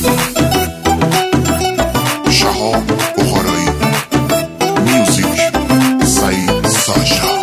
شهاب بخارایی میوزیک سعید ساشا.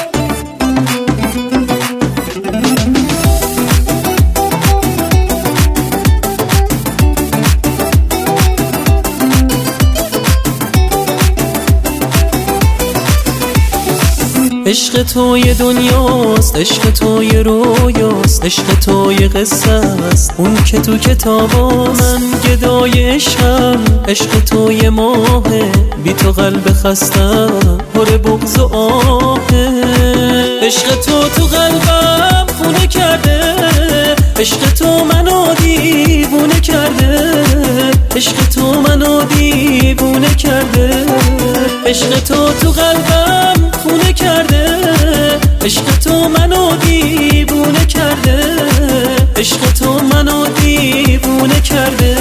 عشق تو یه دنیاست، عشق تو یه رویاست، عشق تو یه قصه است اون که تو کتابا. من گدای عشقم، عشق تو یه ماهه، بی تو قلب خستم پر بغض و آهه. عشق تو قلبم خونه کرده، عشق تو منو دیوونه کرده، عشق تو منو دیوونه کرده. عشق تو قلبم خونه کرده، عشق تو منو دیوونه کرده، عشق تو منو دیوونه کرده.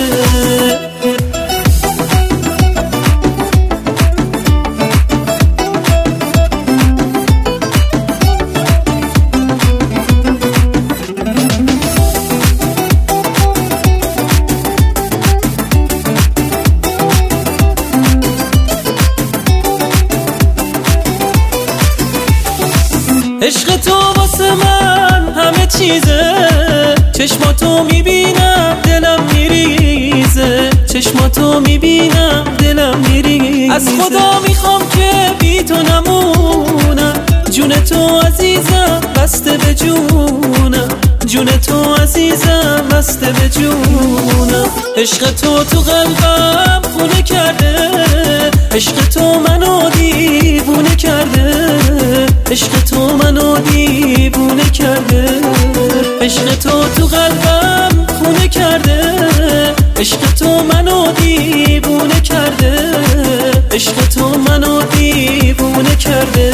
عشق تو واسه من همه چیزه، چشماتو میبینم دلم میریزه، چشماتو میبینم دلم میریزه. از خدا میخوام که بی تو نمونم، جون تو عزیزم بسته به جونم، جون تو عزیزم بسته به جونم. عشق تو قلبم خونه کرده، عشق تو منو دیوونه کرده، عشق تو منو دیوونه کرده. عشق تو قلبم خونه کرده، عشق تو منو دیوونه کرده، عشق تو منو دیوونه کرده.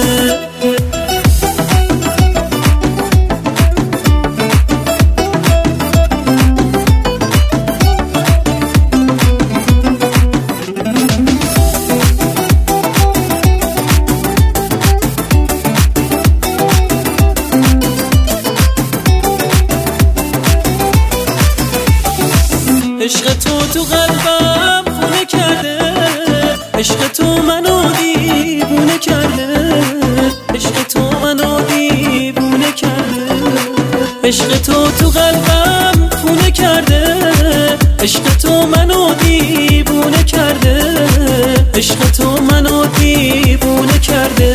عشق تو قلبم خونه کرده، عشق تو منو دیوونه کرده، عشق تو منو دیوونه کرده. عشق تو قلبم خونه کرده، عشق تو منو دیوونه کرده، عشق تو منو دیوونه کرده.